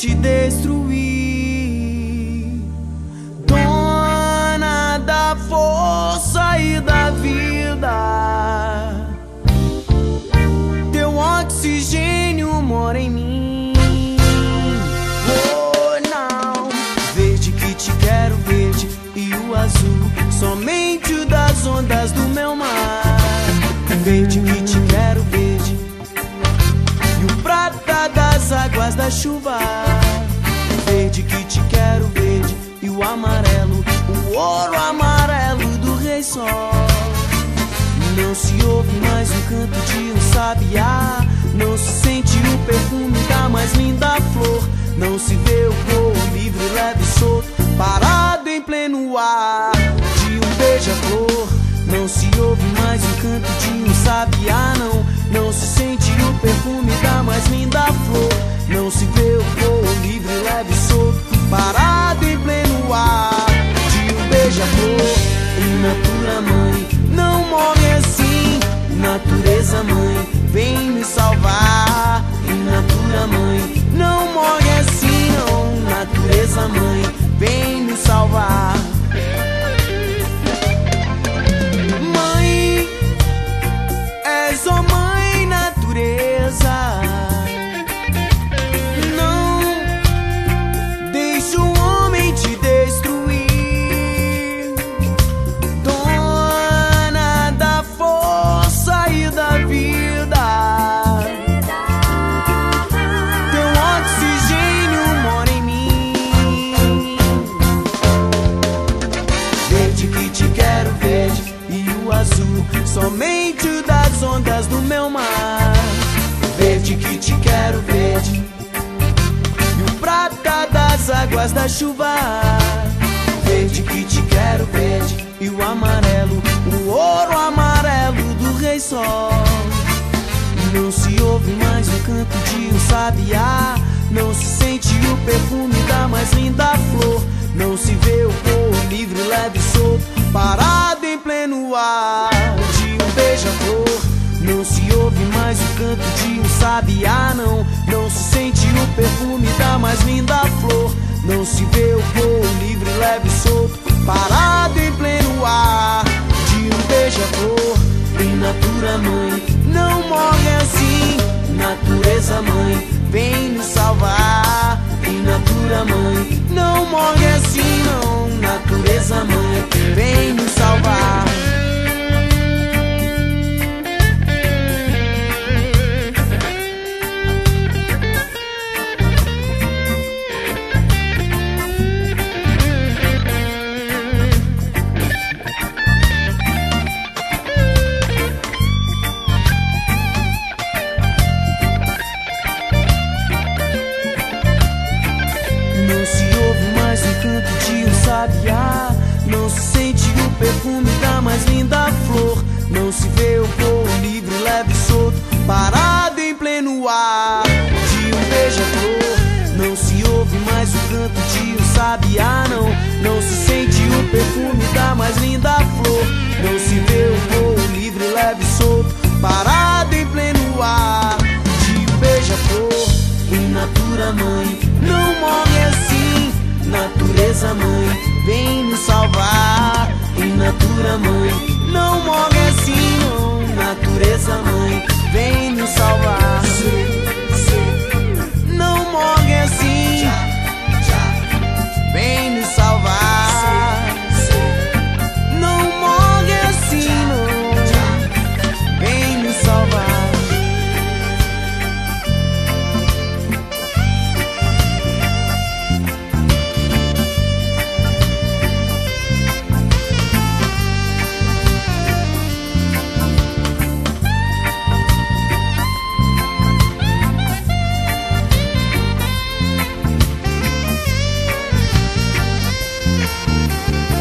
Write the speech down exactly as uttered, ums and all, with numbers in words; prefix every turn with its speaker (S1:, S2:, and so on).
S1: te destruir, dona da força e da vida. Teu oxigênio mora em mim. Oh não, verde que te quero, verde e o azul, somente o das ondas do meu mar. Verde que te quero, verde e o prata das águas da chuva. Verde que te quero, verde e o amarelo, o ouro amarelo do rei sol. Não se ouve mais o canto de um sabiá, não se sente o perfume da mais linda flor, não se vê o voo livre, leve e solto, parado em pleno ar de um beija-flor. Não se ouve mais o canto de um sabiá, não, não se sente o perfume da mais linda flor, não se vê o voo livre, leve e solto, parado em pleno ar de um beija-flor. In natura, mãe, não morre assim. Natureza, mãe, vem me salvar. In natura, mãe, não morre assim, não. Natureza, mãe, vem me salvar. Mãe, és ó mãe natureza, não deixa o homem te destruir, dona da força e da vida. Teu oxigênio mora em mim. Verde que te quero, verde e o azul, somente o das ondas do meu mar. Verde que te quero, verde e o prata das águas da chuva. Verde que te quero, verde e o amarelo, o ouro amarelo do rei sol. Não se ouve mais o canto de um sabiá, não se sente o perfume da mais linda flor, não se vê o voo livre, leve e solto, parado em pleno ar de um beija-flor. Não se ouve mais o canto de um sabiá, não, não se sente o perfume da mais linda flor, não se vê o voo livre, leve e solto, parado em pleno ar de um beija-flor. In natura, mãe, não morre assim. Natureza, mãe, vem nos salvar. In natura, mãe, não morre assim, não. Natureza, mãe, vem nos salvar. Não se ouve mais o canto de um sabiá, não se sente o perfume da mais linda flor, não se vê o voo livre, leve e solto, parado em pleno ar de um beija-flor. Não se ouve mais o canto de um sabiá, não, não se sente o perfume da mais linda flor, não se vê o voo livre, leve e solto, parado